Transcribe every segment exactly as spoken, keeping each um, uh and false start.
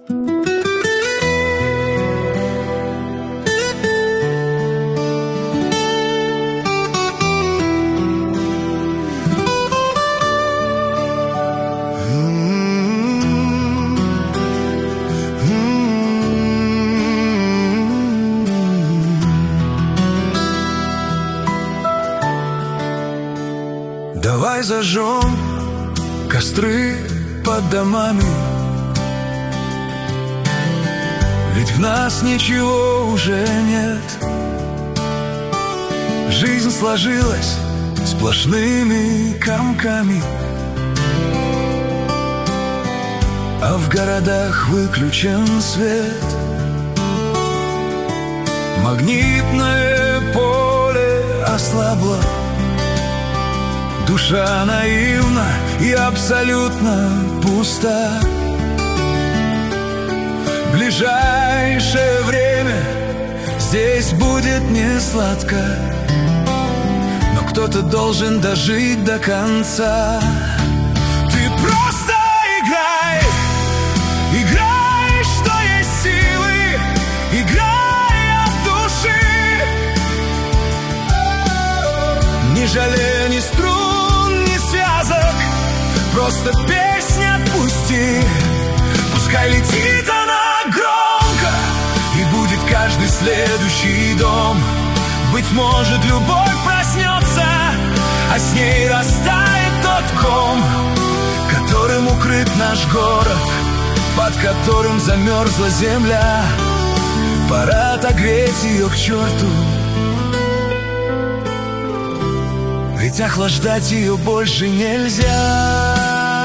Давай зажжем костры под домами, ведь в нас ничего уже нет. Жизнь сложилась сплошными комками, а в городах выключен свет. Магнитное поле ослабло, душа наивна и абсолютно пуста. В ближайшее время здесь будет не сладко, но кто-то должен дожить до конца. Ты просто играй, играй, что есть силы, играй от души, не жалея ни струн, ни связок, просто песня отпусти. Пускай летит она громко, и будет каждый следующий дом. Быть может, любовь проснется, а с ней растает тот ком, которым укрыт наш город, под которым замерзла земля. Пора отогреть ее к черту, ведь охлаждать ее больше нельзя.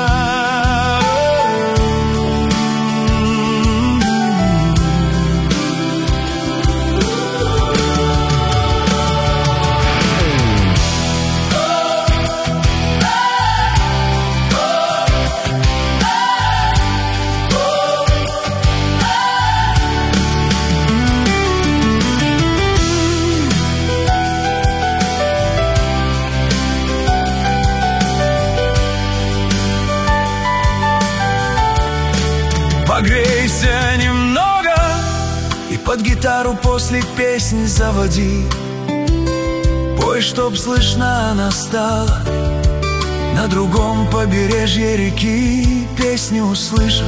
Погрейся немного и под гитару после песни заводи. Пой, чтоб слышна она стала на другом побережье реки. Песню услышат,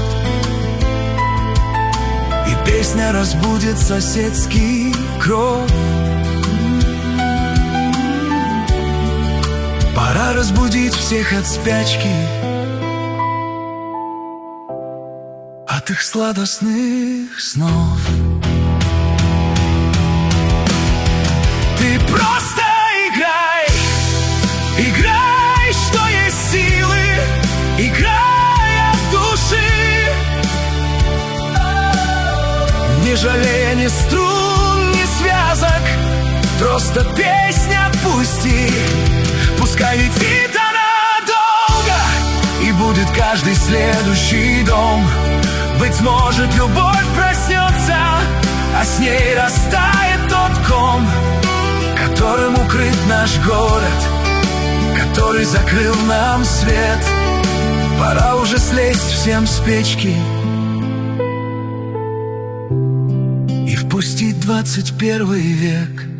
и песня разбудит соседский кров. Пора разбудить всех от спячки, от их сладостных снов. Ты просто играй, играй, что есть силы, играй от души, не жалея ни струн, ни связок, просто песня отпусти. Пускай летит она долго, и будет каждый следующий дом. Быть может, любовь проснется, а с ней растает тот ком, которым укрыт наш город, который закрыл нам свет. Пора уже слезть всем с печки и впустить двадцать первый век.